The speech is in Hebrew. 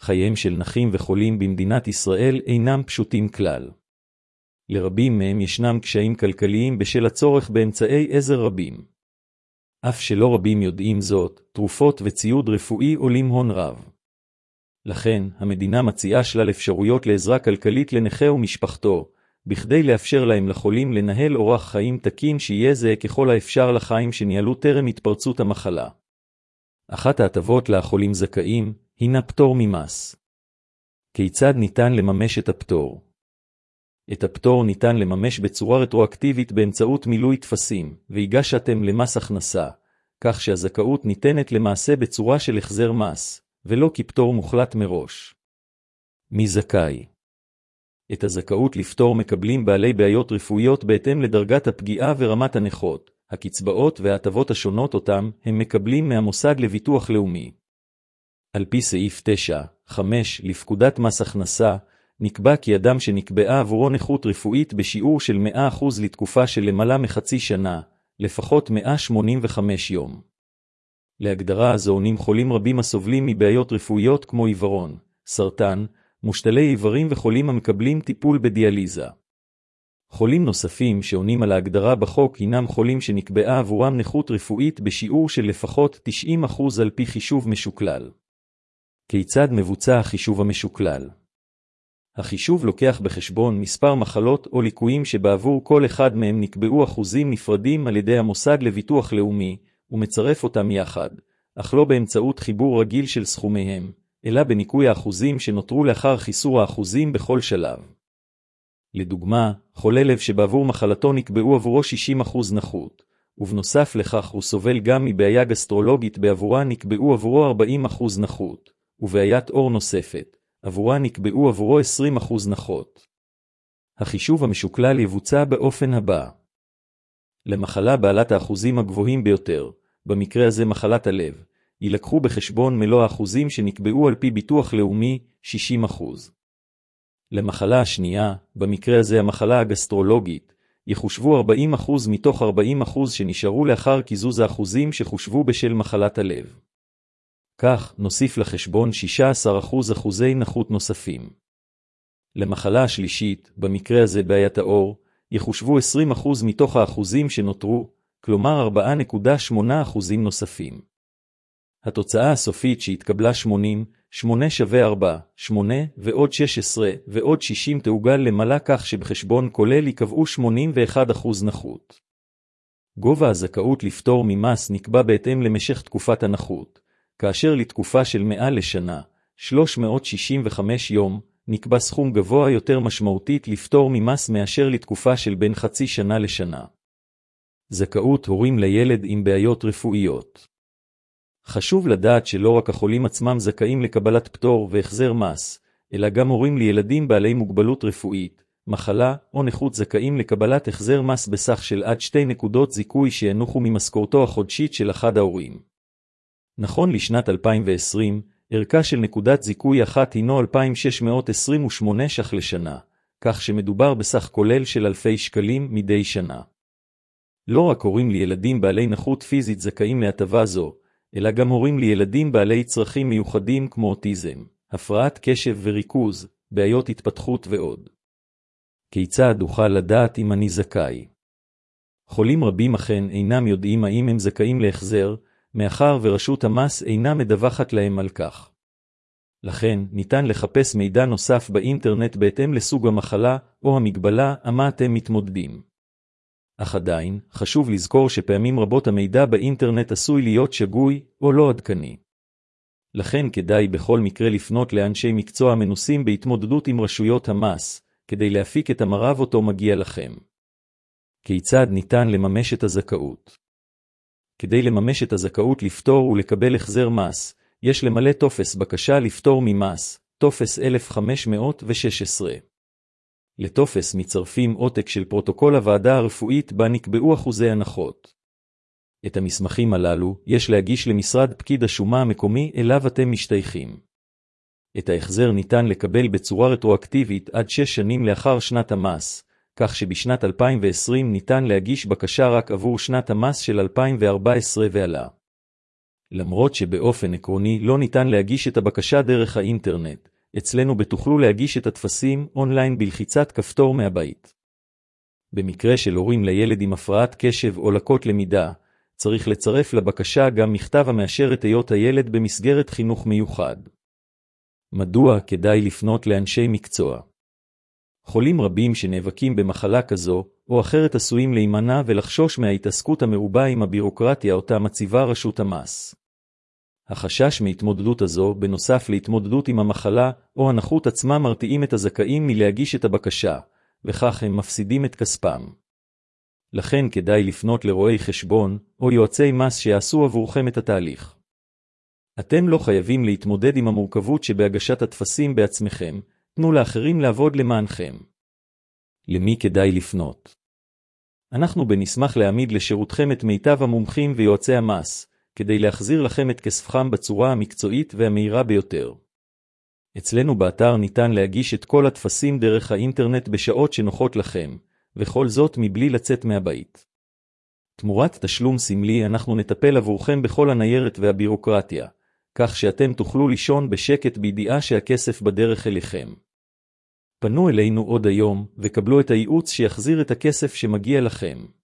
חייהם של נכים וחולים במדינת ישראל אינם פשוטים כלל. לרבים מהם ישנם קשיים כלכליים בשל הצורך באמצעי עזר רבים. אף שלא רבים יודעים זאת, תרופות וציוד רפואי עולים הון רב. לכן, המדינה מציעה שלל אפשרויות לעזרה כלכלית לנכה ומשפחתו, בכדי לאפשר להם לחולים לנהל אורח חיים תקין שיהיה זהה ככל האפשר לחיים שניהלו טרם התפרצות המחלה. אחת ההטבות לחולים זכאים, הינה פטור ממס. כיצד ניתן לממש את הפטור? את הפטור ניתן לממש בצורה רטרואקטיבית באמצעות מילוי טפסים, והגשתם למס הכנסה, כך שהזכאות ניתנת למעשה בצורה של החזר מס, ולא כפטור מוחלט מראש. מי זכאי? את הזכאות לפטור מקבלים בעלי בעיות רפואיות בהתאם לדרגת הפגיעה ורמת הנכות, הקצבאות וההטבות השונות אותם הם מקבלים מהמוסד לביטוח לאומי. על פי סעיף 9(5) לפקודת מס הכנסה, נקבע כי אדם שנקבעה עבורו נכות רפואית בשיעור של 100% לתקופה של למעלה מחצי שנה, לפחות 185 יום. להגדרה הזו עונים חולים רבים הסובלים מבעיות רפואיות כמו עיוורון, סרטן, מושתלי איברים וחולים המקבלים טיפול בדיאליזה. חולים נוספים שעונים על ההגדרה בחוק הינם חולים שנקבעה עבורם נכות רפואית בשיעור של לפחות 90% על פי חישוב משוקלל. כיצד מבוצע החישוב המשוקלל? החישוב לוקח בחשבון מספר מחלות או ליקויים שבעבור כל אחד מהם נקבעו אחוזים נפרדים על ידי המוסד לביטוח לאומי, ומצרף אותם יחד, אך לא באמצעות חיבור רגיל של סכומיהם, אלא בניקוי האחוזים שנותרו לאחר חיסור האחוזים בכל שלב. לדוגמה, חולה לב שבעבור מחלתו נקבעו עבורו 60% נכות, ובנוסף לכך הוא סובל גם מבעיה גסטרולוגית בעבורה נקבעו עבורו 40% נכות, ובעיית אור נוספת, עבורה נקבעו עבורו 20% נכות. החישוב המשוקלל יבוצע באופן הבא. למחלה בעלת האחוזים הגבוהים ביותר, במקרה הזה מחלת הלב, יילקחו בחשבון מלוא האחוזים שנקבעו על פי ביטוח לאומי, 60%. למחלה השנייה, במקרה הזה המחלה הגסטרולוגית, יחושבו 40% מתוך 40% שנשארו לאחר קיזוז האחוזים שחושבו בשל מחלת הלב. כך נוסיף לחשבון 16% אחוזי נכות נוספים. למחלה השלישית, במקרה הזה בעיית האור, יחושבו 20% מתוך האחוזים שנותרו, כלומר 4.8% נוספים. התוצאה הסופית שהתקבלה 8 שווה 4, 8 ועוד 16 ועוד 60 תעוגל למעלה כך שבחשבון כולל יקבעו 81% נכות. גובה הזכאות לפטור ממס נקבע בהתאם למשך תקופת הנכות, כאשר לתקופה של מעל לשנה, 365 יום, נקבע סכום גבוה יותר משמעותית לפטור ממס מאשר לתקופה של בין חצי שנה לשנה. זכאות הורים לילד עם בעיות רפואיות. חשוב לדעת שלא רק החולים עצמם זכאים לקבלת פטור והחזר מס, אלא גם הורים לילדים בעלי מוגבלות רפואית, מחלה או נכות זכאים לקבלת החזר מס בסך של עד 2 נקודות זיכוי שינוחו ממשכורתו החודשית של אחד ההורים. נכון לשנת 2020, ערכה של נקודת זיכוי אחת הינו 2,628 ש"ח לשנה, כך שמדובר בסך כולל של אלפי שקלים מדי שנה. לא רק הורים לילדים בעלי נכות פיזית זכאים להטבה זו, אלא גם הורים לילדים בעלי צרכים מיוחדים כמו אוטיזם, הפרעת קשב וריכוז, בעיות התפתחות ועוד. כיצד אוכל לדעת אם אני זכאי? חולים רבים אכן אינם יודעים האם הם זכאים להחזר, מאחר ורשות המס אינה מדווחת להם על כך. לכן, ניתן לחפש מידע נוסף באינטרנט בהתאם לסוג המחלה או המגבלה עמה אתם מתמודדים. אך עדיין, חשוב לזכור שפעמים רבות המידע באינטרנט עשוי להיות שגוי או לא עדכני. לכן כדאי בכל מקרה לפנות לאנשי מקצוע מנוסים בהתמודדות עם רשויות המס, כדי להפיק את המרב אותו מגיע לכם. כיצד ניתן לממש את הזכאות? כדי לממש את הזכאות לפטור ולקבל החזר מס, יש למלא טופס בקשה לפטור ממס, טופס 1516. לטופס מצרפים עותק של פרוטוקול הוועדה הרפואית בה נקבעו אחוזי הנחות. את המסמכים הללו יש להגיש למשרד פקיד השומה המקומי אליו אתם משתייכים. את ההחזר ניתן לקבל בצורה רטרואקטיבית עד 6 שנים לאחר שנת המס, כך שבשנת 2020 ניתן להגיש בקשה רק עבור שנת המס של 2014 ועלה. למרות שבאופן עקרוני לא ניתן להגיש את הבקשה דרך האינטרנט, אצלנו בתוכלו להגיש את הטפסים אונליין בלחיצת כפתור מהבית. במקרה של הורים לילד עם הפרעת קשב או לקות למידה, צריך לצרף לבקשה גם מכתב המאשר את היות הילד במסגרת חינוך מיוחד. מדוע כדאי לפנות לאנשי מקצוע? חולים רבים שנאבקים במחלה כזו או אחרת עשויים להימנע ולחשוש מההתעסקות המרובה עם הבירוקרטיה אותה מציבה רשות המס. החשש מהתמודדות הזו, בנוסף להתמודדות עם המחלה או הנכות עצמה, מרתיעים את הזכאים מלהגיש את הבקשה, וכך הם מפסידים את כספם. לכן כדאי לפנות לרואי חשבון או יועצי מס שיעשו עבורכם את התהליך. אתם לא חייבים להתמודד עם המורכבות שבהגשת הטפסים בעצמכם, תנו לאחרים לעבוד למענכם. למי כדאי לפנות? אנחנו בנשמח להעמיד לשירותכם את מיטב המומחים ויועצי המס, כדי להחזיר לכם את כספכם בצורה המקצועית והמהירה ביותר. אצלנו באתר ניתן להגיש את כל הטפסים דרך האינטרנט בשעות שנוחות לכם, וכל זאת מבלי לצאת מהבית. תמורת תשלום סמלי אנחנו נטפל עבורכם בכל הניירת והבירוקרטיה, כך שאתם תוכלו לישון בשקט בידיעה שהכסף בדרך אליכם. פנו אלינו עוד היום וקבלו את הייעוץ שיחזיר את הכסף שמגיע לכם.